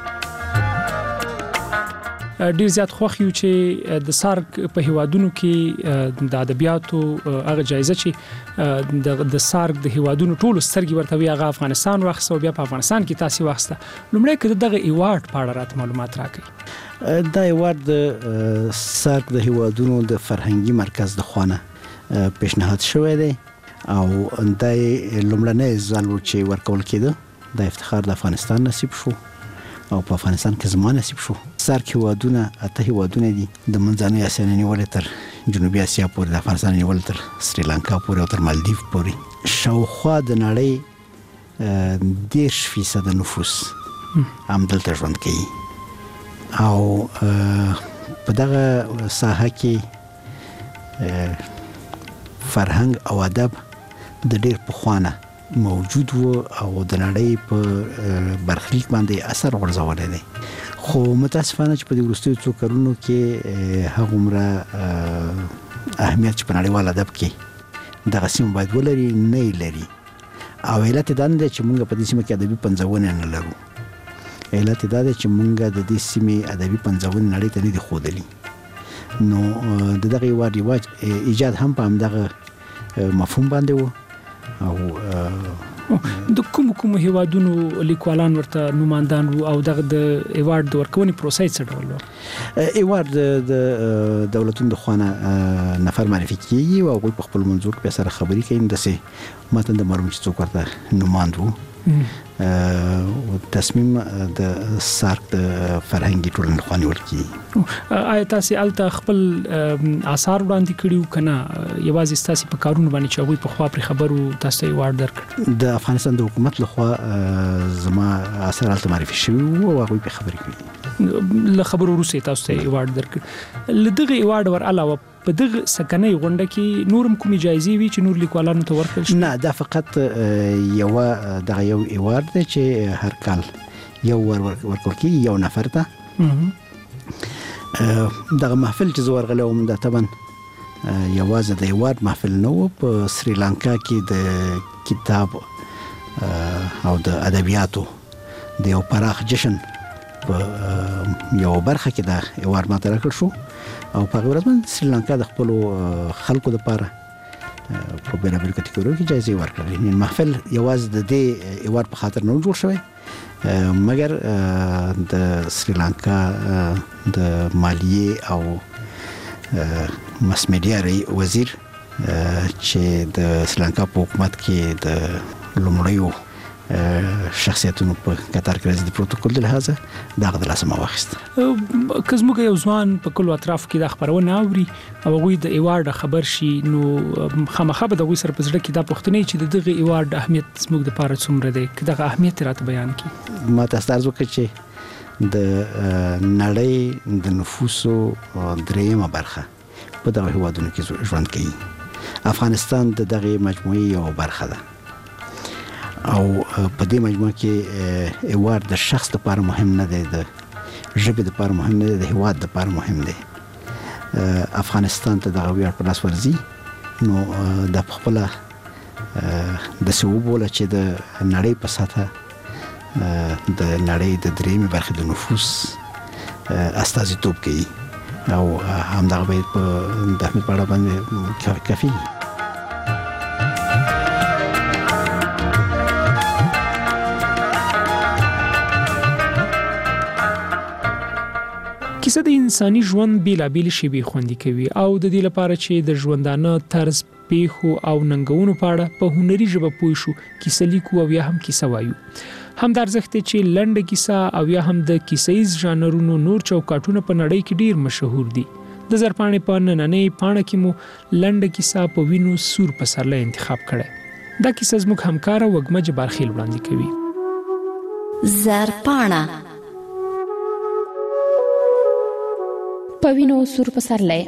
ډیر زیات خوښ یو چې د سارک په هیوادونو کې د ادبیاتو هغه جایزه چې د سارک د هیوادونو ټولو سترګې ورته وي هغه افغانستان واخیسته او بیا په افغانستان کې تاسې واخیسته. لومړی که دغه ایوارډ په اړه راته معلومات راکړئ. دا ایوارډ د سارک د هیوادونو د فرهنګي مرکز د خوا نه پیشنهاد شوی دی او دا لومړنی ځل و چې ورکول کېده. دا افتخار د افغانستان نصیب شو او په افغانستان کې زما نصیب شو. سارک هیوادونه اته هیوادونه دي د منځنۍ اسیا نه نیولې تر جنوبي اسیا پورې د افغانستان نیول تر سریلانکا پورې او تر مالدیف پورې شاوخوا د نړۍ دېرش فیصد نفوس هم دلته ژوند کوي او په دغه ساحه کې فرهنګ او ادب د ډېر پخوانه موجود وو او د نړۍ په برخلیک باندې اثر غورځولی دی خو متاسفانه چې په دې وروستیو څو کلونو کې هغومره اهمیت چې په نړیوال ادب کې دغه سیمه باید ولري نه یې لري او علت دا نه دی چې موږ په دې سیمه کې ادبي پنځونې نه لرو علت دا دی چې موږ د دې سیمې ادبي پنځونې نړۍ ته نه دي ښودلي نو د دغه هېواد رواج ایجاد هم په همدغه مفهوم باندې و او د کوم کوم هیوادونو لیکوالان ورته نمائندان وو او دغه د ایوارډ د ورکونې پروسې څه ډول و؟ ایوارډ د دولتونو د خوانه نفر معرفي کیږي او هغوی په خپل منځو کې سره خبرې کوي داسې ماته د معلوم چې څوک ورته نماند وو تصمیم د سارک د فرهنګي ټولنې لخوا نیول کیږي. آیا تاسو الته خپل آثار وړاندې کړیو کنه یوازې تاسو په کارونه باندې چې هغوی په خوا پر خبرو تاسو ته ایوارډ درکړ؟ د افغانستان د حکومت لخوا زما آثار الته معرفي شوي وو او هغوی په خبرې کړي له خبرو وروسته تاسو ته ایوارډ درکړ. له دغه ایوارډ ور علاوه په دغه سکنۍ غونډه کې نورم کومې جایزې وي چې نور لیکوالانو ته ورکړل شي؟ نه دا فقط یو دغه یو ایوارډ دی چې هر کال یو ورکول کېږي یو نفر ته. دغه محفل چې زه ورغلی وم دا طبعا یوازې د ایوارډ محفل نه و په سریلانکا کې د کتاب او د ادبیاتو د یو پراخ جشن په یو برخه کې دا ایوارډ ماته راکړل شو او په هغه ورځ باندې سریلانکا د خپلو خلکو لپاره په بیلابیلو کټګوریو کې جایزې ورکړلې. محفل یوازې د دې ایوارډ په خاطر نه جوړ شوی مګر د سریلانکا د مالیې او ماس میډیا وزیر چې د سریلانکا په حکومت کې د لومړیو شخصیتونو په قطار کې راځي د پروتوکول د لحاظه دغه د لاسه ما واخیست. که زموږ یو ځوان په کلو اطراف کې دا خبرونه اوري او هغوی د ایوارډ خبر شي نو خامخا به د هغوی سره په زړه کې دا پوښتنې چې د دغه ایوارډ اهمیت زموږ دپاره څومره دی که دغه اهمیت راته بیان کړي. ما تاسو ته عرض وکړ چې د نړۍ د نفوسو درېیمه برخه په دغه هېوادونو کې ژوند کوي. افغانستان د دغه مجموعې یوه برخه ده او په دې مجموعه کې ایوارډ د شخص لپاره مهم نه دی د ژبې لپاره مهم نه دی د هېواد لپاره مهم دی. افغانستان ته دغه ویاړ په لاس ورځي نو دا په خپله داسې وبوله چې د نړۍ په سطحه د نړۍ د درېیمې برخې د نفوس استازیتوب کوي او همدغه باید په د اهمیت په اړه باندې کافي وي. کیسه د انساني ژوند بیلابېلې شیبې خوندي کوي او د دې لپاره چې د ژوندانه طرز پیښو او ننګونو په اړه په هنري ژبه پوه شو کیسه لیکو او یا هم کیسه وایو. همدا ارزښت دی چې لنډه کیسه او یا هم د کیسه ییز ژانرونو نور چوکاټونه په نړۍ کې ډیر مشهور دي. د زرپاڼې په نننۍ پاڼه کې مو لنډه کیسه په وینو سور پسرلی انتخاب کړی. دا کیسه زموږ همکاره وږمه جبارخیل وړاندې کوي. زرپاڼه په وینو سور پسرلی.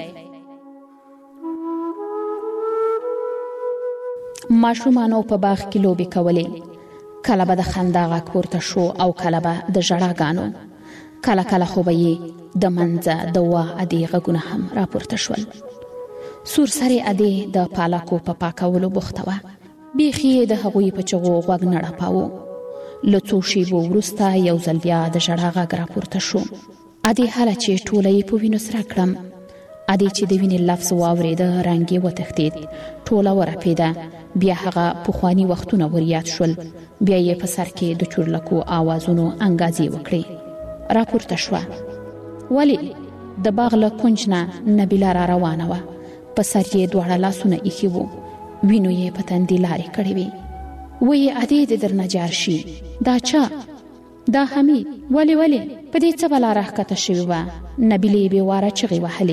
ماشومانو په باغ کې لوبې کولې. کله به د خندا غږ پورته شو او کله به د ژړاګانو. کله کله خو به یې د منځه د وا ادې غږونه هم راپورته شول. سور سرې ادې د پالکو په پاکولو بوخته وه. بیخي یې د هغوی په چغو غوږ نه ړپاوه. له څو شېبو وروسته یو ځل بیا د ژړا غږ راپورته شو. ادې هله چې ټوله یې په وینو سره کړم. ادې چې د وینې لفظ واورېده رنګ یې وتښتېد. ټوله ورپېده. بیا هغه پخواني وختونه ور یاد شول. بیا یې په سر کې د چورلکو آوازونو انګازې وکړې. راپورته شوه. ولې د باغ له کونج نه نبیله را روانه وه. په سر یې دواړه لاسونه ایښي وو. وینو یې په تندي لارې کړې وې. ویې ادې دې درنه جار شي. دا چا؟ دا حمید. ولې ولې په دې څه بلا راښکته شوې وه؟ نبیلې بې واره چغې وهلې.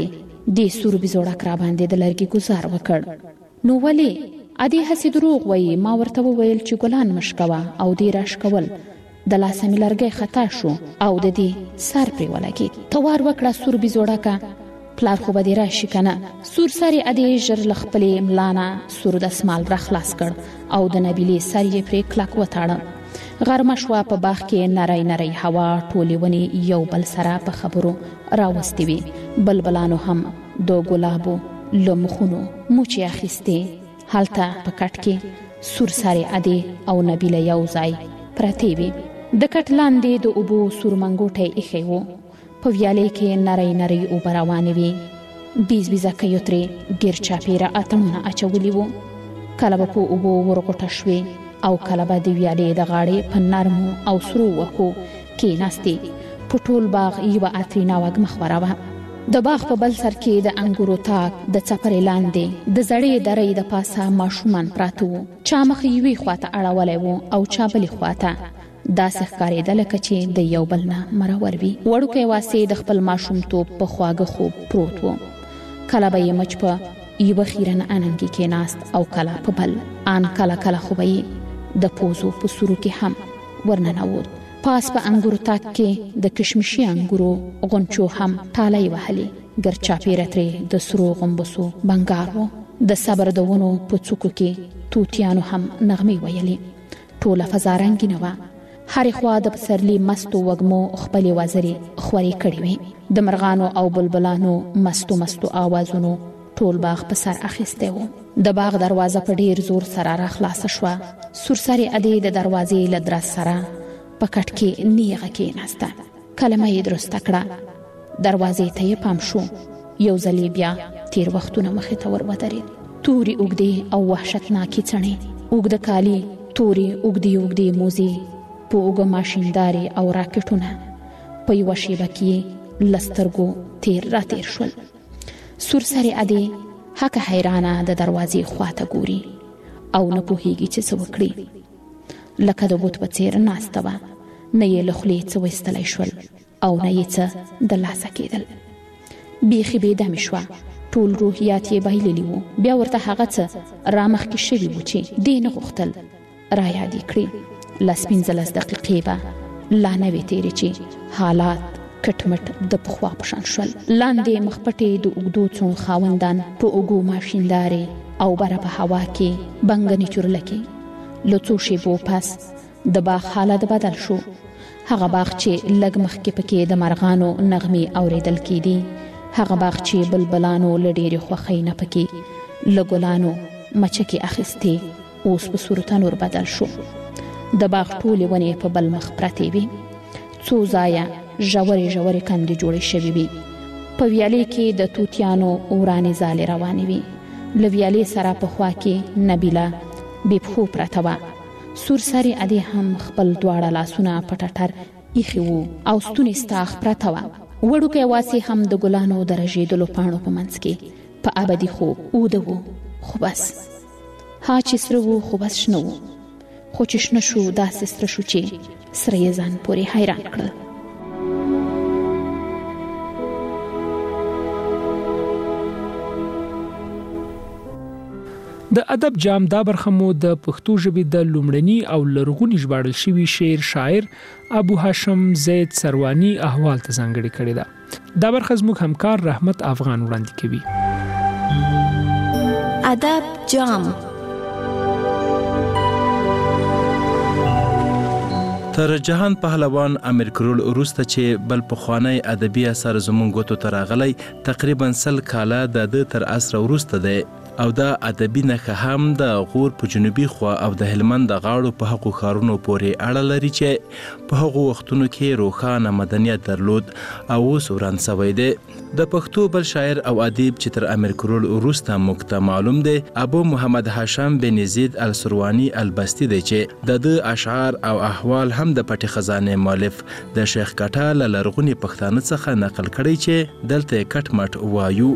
دې سور بزوړک را باندې د لرګي گزار وکړ. نو ولې ادي هسې دروغ وایي؟ ما ورته وویل چې ګلان مشکوه او دې راشکول. د لاسه مې لرګی خطا شو او د دې سر پرې ولګېد. ته وار وکړه سور بزوړکه، پلار خو به دې راشي که نه. سور سر یې ادې ژر له خپلې ملا نه سور دسمال را خلاص کړ او د نبیلې سر یې پرې کلک وتاړه. غرمه شوه، په باغ کې نری نری هوا، ټولې ونې یو بل سره په خبرو راوستې وې. بلبلانو هم د ګلابو له مخونو موچې اخیستې. هلته په کټ کې سور سر ادې او نبیله یو ځای پرتې وې. د کټ لاندې د اوبو سور منګوټی ایښی و. په ویالې کې نری نری اوبه روانې وې. بیز بیزکیو ترې ګیر چاپېره اتڼونه اچولي وو. کله به په اوبو ورغوټه شوې او کله به د ویالې د غاړې په نرمو او سرو وښو کېناستې. په ټول باغ یوه عطرینه وږمه خوره وه. د باغ په بل سر کې د انګورو تاک د څپرې لاندې د زړې درې د پاسه ماشومان پراته وو. چا مخ یوې خواته اړولی وو او چا بلې خواته. داسې ښکارېده لکه چې د یو بل نه مرور وي. وړوکی واسې د خپل ماشومتوب په خواږه خوب پروت و. کله به یې مچ په یوه خیرن اننګي کېناست او کله په بل. ان کله کله خو به یې د پوزو په سورو کې هم ورننوت. پاس په انګورو تاک کې د کشمشي انګورو غونچو هم ټالۍ وهلې. ګر چاپېره ترې د سرو غومبسو بنګار و. د صبر د ونو په څوکو کې توتیانو هم نغمې ویلې. ټوله فضا رنګینه وه. هرې خوا د پسرلي مستو وږمو خپلې وزرې خورې کړې وې. د مرغانو او بلبلانو مستو مستو آوازونو ټول باغ په سر اخیستی و. د باغ دروازه په ډیر زور سره را خلاصه شوه. سورسرې ادې د دروازې له درز سره په کټ کې نیغه کېناسته. کلمه یې درسته کړه. دروازې ته یې پام شو. یو ځلې بیا تیر وختونه مخې ته ور ودرېد. تورې اوږدې او وحشتناکې څڼې، اوږده کالي، تورې اوږدې اوږدې موزې، په اوږه ماشیندارې او راکټونه. په یوه شیبه کې له سترګو تیر را تیر شول. سورسرې ادې هکه حیرانه د دروازې خواته ګوري او نه پوهېږي چې څه وکړي. لکه د بوت په څېر ناسته وه. نه یې له خولې څه ویستلی شول او نه یې څه د لاسه کېدل. بیخي بېدمې شوه. ټول روحیات یې بایللي وو. بیا ورته هغه څه رامخکې شوي وو چې دې نه غوښتل را یاد یې کړي. لس پنځلس دقیقې به لا نه وې تېرې چې حالات کټمټ د پخوا په شان شول. لاندې مخپټې د اوږدو څڼو خاوندان په اوږو ماشیندارې او بره په هوا کې بنګنې چورلکې. له څو شېبو پس د باغ حالت بدل شو. هغه باغ چې لږ مخکې پکې د مرغانو نغمې اورېدل کېدې، هغه باغ چې بلبلانو له ډېرې خوښۍ نه پکې له ګلانو مچکې اخیستې، اوس په سور تنور بدل شو. د باغ ټولې ونې په بل مخ پرتې وې. څو ځایه ژورې ژورې کندې جوړې شوې وې. په ویالې کې د توتیانو ورانې ځالې روانې وې. له ویالې سره په خوا کې نبیله بې پښو پرته وه. سور سرې ادې هم خپل دواړه لاسونه په ټټر ایښي وو او ستونې ستاخ پرته وه. وړوکی واسې هم د ګلانو د رژېدلو پاڼو په منځ کې په ابدي خوب اوده وو. خو بس ها چې سره وو خو بس شنه وو. خو چې شنه شو داسې سره شو چې سره یې ځان پورې حیران کړل. د ادب جام دا برخه مو د پښتو ژبې د لومړني او لرغوني ژباړل شوي شعر شاعر ابو هاشم زید سروانی احوال ته ځانګړې کړې ده. دا برخه زموږ همکار رحمت افغان وړاندې کوي. ادب جام تر جهان پهلوان امیر کروړ وروسته چې بل پخوانی ادبي اثر زموږ ګوتو ته راغلی تقریبا سل کاله د ده تر عصر وروسته دی او دا ادبي نښه هم د غور په جنوبي خوا او د هلمند د غاړو په هغو ښارونو پورې اړه لري چې په هغو وختونو کې روښانه مدنیت درلود او اوس وران سوی دی. د پښتو بل شاعر او ادیب چې تر امیر کروړ وروسته موږ ته معلوم دی ابو محمد هاشم بن زید السروانی البستی دی چې د ده اشعار او احوال هم د پټې خزانې مؤلف د شیخ کټه له لرغوني پښتانه څخه نقل کړی چې دلته یې کټ مټ وایو.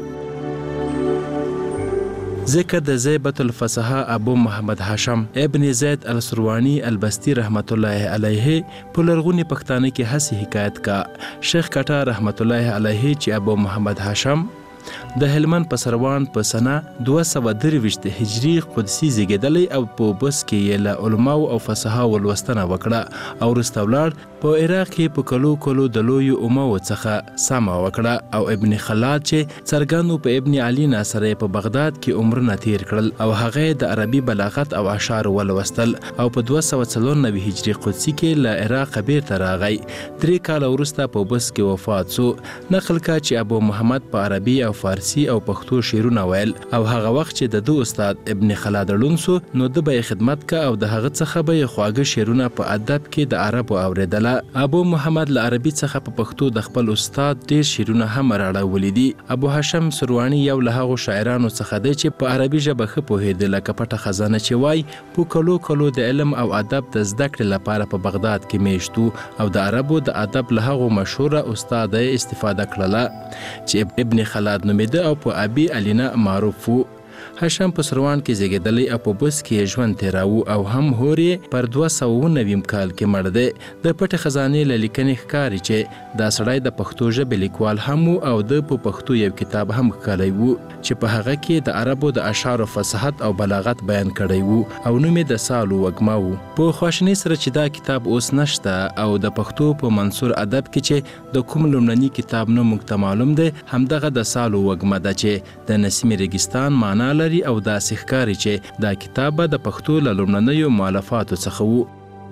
ذکر د زیبت الفصحا ابو محمد هاشم ابن زید السروانی البستی رحمت الله علیه په لرغوني پښتانه کې هسې حکایت کا. شیخ کټه رحمت الله علیه چې ابو محمد هاشم د هلمند په سروان په سنه دوه سوه درویشت هجري قدسي زیږېدلی او په بس کې یې له علماو او فصحاو لوستنه وکړه او وروسته ولاړ په عراق کې په کلو کلو د لویو اماو څخه سمه وکړه او ابن خلاد چې څرګندو په ابن علي ناصری په بغداد کې عمرونه تیر کړل او هغه د عربي بلاغت او اشعار ولوستل او په دوه سوه څلور نوي هجري قدسي کې له عراق بیرته راغی. درې کاله وروسته په بس کې وفات سو. نقل کا چې ابو محمد په عربي او فارسي او پښتو شعرونه ویل او هغه وخت چې د دو استاد ابن خلاد ړوند سو نو د به خدمت کا او د هغه څخه به خواږه شعرونه په ادب کې د عربو اوریدله. ابو محمد له عربي څخه په پښتو د خپل استاد ډیر شعرونه هم راړولي دي. ابو هاشم سروانی یو له هغو شاعرانو څخه دی چې په عربي ژبه ښه پوهېده لکه پټه خزانه چې وای په کلو کلو د علم او ادب د زده کړې لپاره په بغداد کې میشتو او د عربو د ادب له هغو مشهوره استاد استفاده کړله چې ابن خلاد نومیده او په ابي علینا معروف و. هاشم په سروان کې زیږېدلی او په بس کې ژوند تیراو او هم هورې پر دوه سوه نویم کال کې مړ دی. د پټې خزانې له لیکنې ښکاري چې دا سړی د پښتو ژبې لیکوال هم و او د په پښتو یو کتاب هم ښکلی و چې په هغه کې د عربو د اشعارو فصاحت او بلاغت بیان کړی و او نوم یې د سالو وږمه و. په خواشینۍ سره چې دا کتاب اوس نشته او د پښتو په منصور ادب کې چې د کوم لومړني کتاب نوم موږ ته معلوم دی همدغه د سالو وږمه ده چې د نسیم ریګستان معنا لري او داسې ښکاري چې دا کتاب د پښتو له لومړنیو مؤلفاتو څخه و.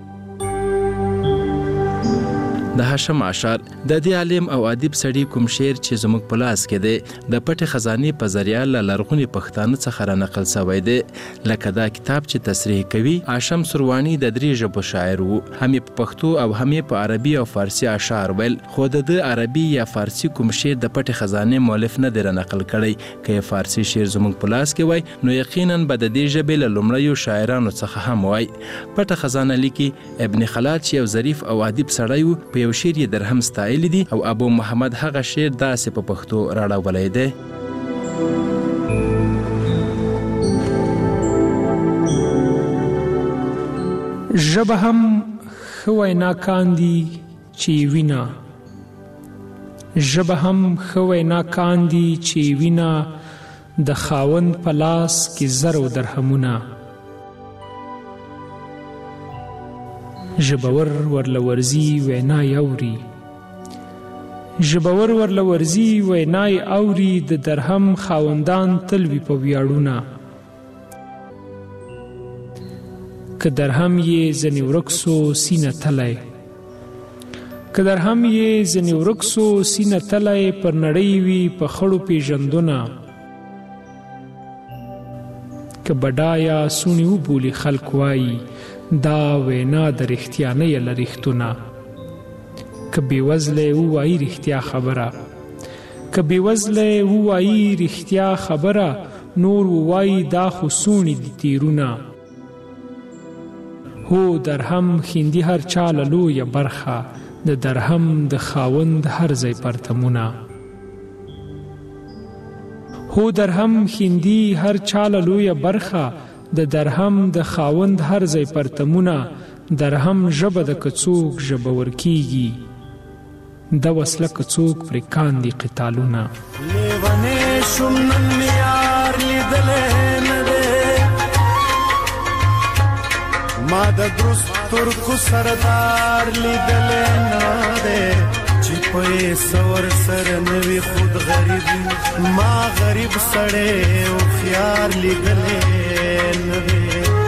د هاشم اشعار د دې عالم او ادیب سړي کوم شعر چې زموږ په لاس کې دی د پټې خزانې په ذریعه له لرغوني پښتانه څخه رانقل سوی دی. لکه دا کتاب چې تصریح کوي هاشم سروانی د درې ژبو شاعر و، هم په پښتو او هم په عربي او فارسي اشعار ویل، خو د عربي یا فارسي کوم شعر د پټې خزانې مؤلف نه دی رانقل کړی. که فارسي شعر زموږ په لاس کې وای نو یقینا به د دې ژبې له لومړیو شاعرانو څخه هم وای. پټه خزانه لیکي ابن خلاد چې یو ظریف او ادیب سړی و، په یو شعر یې درهم ستایلی دي او ابو محمد هغه شعر داسې په پښتو راړولی دی. ژبه هم ښه ویناکان دي چې وینا ژبه هم ښه ویناکان دي چې وینا د خاوند په لاس کې زر و درهمونه. ژبور ورلورزی وینای اوري ژبور ورلورزی وینای اوري د درهم خاوندان تل وي په ویاړونه. که درهم یې ځنې ورک سو سینه تلی که درهم یې ځنې ورک سو سینه تلی پر نړۍ وي په خړو پیژندونه. که بډایه سونی وبولي خلک وایي دا وینا د رښتیانۍ له ریښتونه. که بېوزلی ووایي رښتیا خبره که بېوزلی ووایي رښتیا خبره نور ووایي دا خو سونی دي تیرونه. هو درهم خیندي هر چا له لویه برخه د درهم د خاوند هر ځای پرتمونه. هو درهم خیندي هر چا له لویه برخه د درهم د خاوند هر ځای پرتمونه. درهم ژبه د که څوک ژبور کیږي د وسله که څوک پرې کاندي قتالونه. لیونی شوم نن مې یار لیدلی نه دی، ما د درست ترکو سردار لیدلی نه دی چې په یې سور سره نه وي خود غریب ما غریب سړی هوښیار لیدلی نه دی.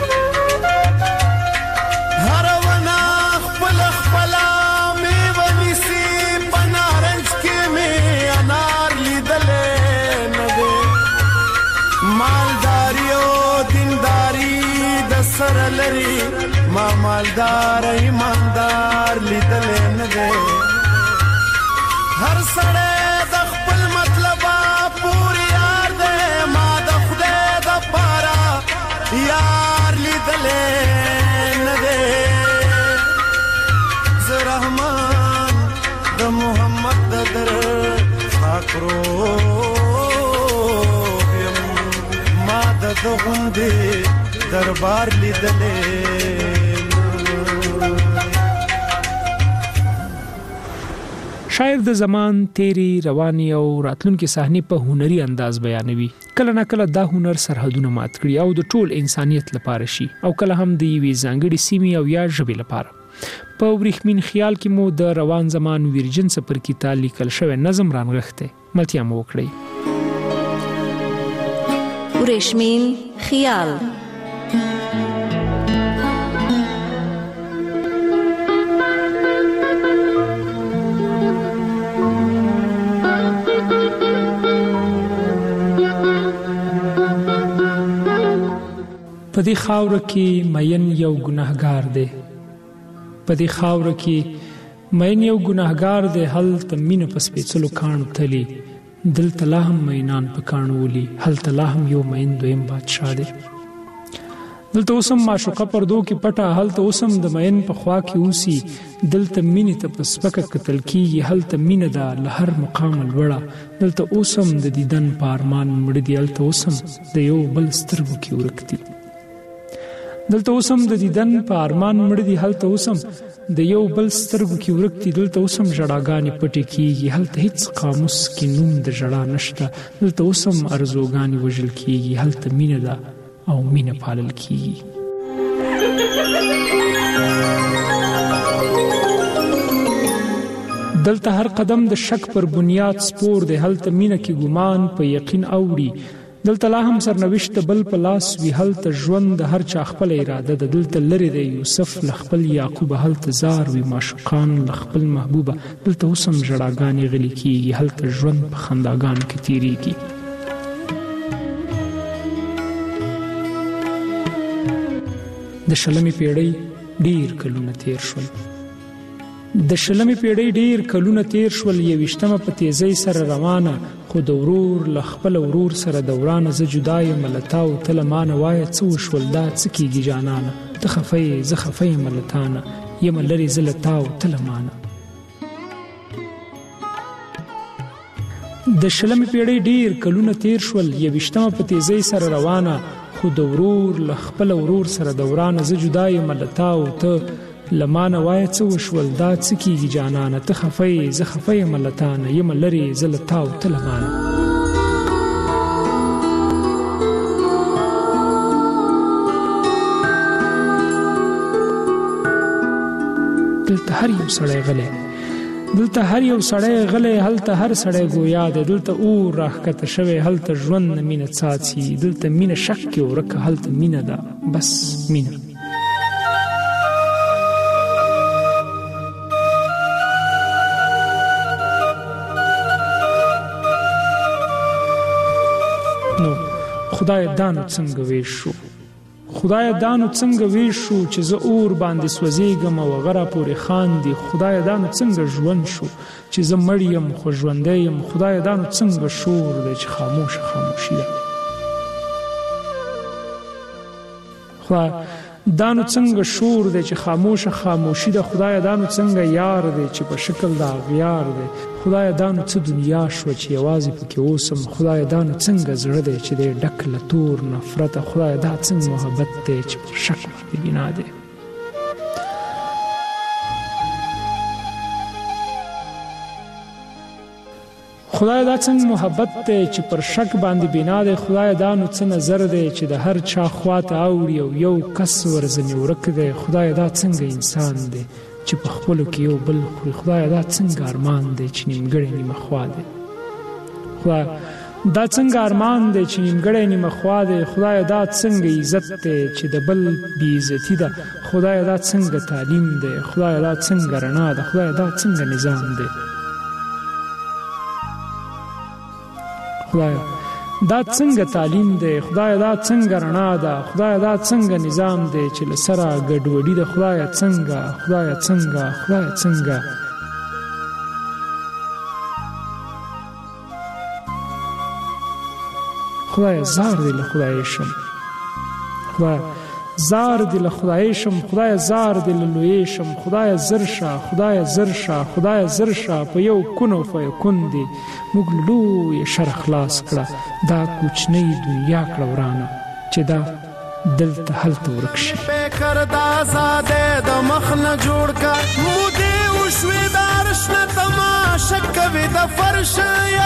هر ونه خپله خپله میوه نیسي په نارنج کې مې انار لیدلی نه دی. مالداري او دینداري د سره لري ما مالدار ایماندار لیدلی نه دی. هر سړی د خپل مطلبه پورې یار دی ما د خدای د پاره یار لیدلی نه دی. زه رحمان د محمد د در خاکرو یم ما د ده غوندې دربار لیدلی. شاعر د زمان تیری رواني او راتلونکي صحنې په هنري انداز بیانوي. کله نه کله دا هنر سرحدونه مات کړي او د ټول انسانیت لپاره شي او کله هم د یوې ځانګړې سیمې او یا ژبې لپاره. په ورېښمین خیال کې مو د روان زمان ویرجن څپرکي ته لیکل شوی نظم رانغښتی. ملتیا مو وکړئ. ورېښمین خیال. په دې خاوره کې مین یو ګناهګار دی، په دې خاوره کې مین یو ګناهګار دی، هلته مینه په سپېڅلو کاڼو تلي، دلته لا هم مینان په کاڼو ولي، هلته لا هم یو مین دویم بادشاه دی. دلته اوس هم معشوقه پردو کې پټه، هلته اوس هم د مین په خوا کې اوسي، دلته مینې ته په سپکه کتل کېږي، هلته مینه ده له هر مقامه لوړه، دلته اوس هم د دیدن په ارمان مړه دي، هلته اوس هم د یو بل سترګو کې ورک دي. دلته اوس هم د دیدن په ارمان مړه دي، هلته اوس هم د یو بل سترګو کې ورک دي، دلته اوس هم ژړاګانې پټې کېږي، هلته هیڅ قاموس کې نوم د ژړا نشته، دلته اوس هم ارزوګانې وژل کېږي، هلته مینه ده او مینه پالل کېږي. دلته هر قدم د شک پر بنیاد سپور دی، هلته مینه کې ګمان په یقین اوړي، دلته لا هم سرنوشت بل په لاس وي، هلته ژوند د هر چا خپل اراده ده، دلته لرې دی یوسف له خپل یعقوبه، هلته زار وي معشوقان له خپل محبوبه، دلته اوس هم ژړاګانې غلي کېږي، هلته ژوند په خنداګانو کې تېرېږي. د شلمې پیړۍ ډېر کلونه تېر شول، د شلمې پیړۍ ډېر کلونه تېر شول، یویشتمه په تیزۍ سره روانه، خو د ورور له خپل ورور سره دورانه، زه جدا یم له تا او ته له مانه، وایه څه وشول دا څه کېږي جانانه، ته خفه یې زه خفه یم له تانه، یم لرې زه له تا او ته له مانه. د شلمې پیړۍ ډېر کلونه تېر شول، یویشتمه په تیزۍ سره روانه، خو د ورور له خپل ورور سره دورانه، زه جدا یم له تا او ته لمانه، وایه څه وشول دا څه کېږي جانانه، ته خفه یې زه خفه یم له تانه، یم لرې زه له تا او ته له مانه. دلته هر یو سړی غلی، دلته هر یو سړی غلی، هلته هر سړی ګویا دی، دلته اور راښکته شوی، هلته ژوند نه مینه څاڅي، دلته مینه شک کې ورکه، هلته مینه ده بس مینه. خدای دانو څنګه ویش شو، خدای دانو څنګه ویش شو، چې زه اور باندې سوځېږم او غره پورې خاندي، خدای دانو څنګه ژوند شو، چې زه مړ یم خو ژوندی یم، خدای دانو څنګه شور دی چې خاموشه خاموشي ده. خدای دانو څنګه شور دی چې خاموشه خاموشي ده، خدای دانو څنګه یار دی چې په شکل د اغیار دی، خدای دانو څه دنیا شوه چې یوازې پکې اوسم، خدای دانو څنګه زړه دی چې دی ډک له تور نفرته، خدای دا څنګه محبت دی چې پر شک باندې بنا دی. خدای دا څنګه محبت دی چې پر شک باندې بنا دی، خدای دا نو څه نظر دی چې د هر چا خواته اوړي او یو کس ورځنې ورک دی، خدای دا څنګه انسان دی چې په خپلو کې یو بل خوري، خدای دا څنګه ارمان دی چې نیمګړی نیمه خوا دی، خدای دا څنګه ارمان دی چې نیمګړی نیمه خوا دی، خدای دا څنګه عزت دی چې د بل بې عزتي ده، خدای دا څنګه تعلیم دی، خدای دا څنګه رڼا ده، خدای دا څنګه نظام دی، خدای دا څنګه تعلیم دی، خدای دا څنګه رڼا ده، خدای دا څنګه نظام دی چې له سره ګډوډي ده، خدای څنګه خدای څنګه خدای څنګه. خدای زار دی له خدای شم، خدای زار دی له خدای شم، خدای زار دی له لوی شم، خدای زر شه خدای زر شه خدای زر شه، په یو کون او فیکون دی موږ لوی شر خلاص کړه، دا کوچنی دنیا کړه ورانه چې دا دلته هلته ورک شي. فکر دا زاده د مخ نه جوړ کا مودې وشوې د عرش نه تماش شک کوي د فرش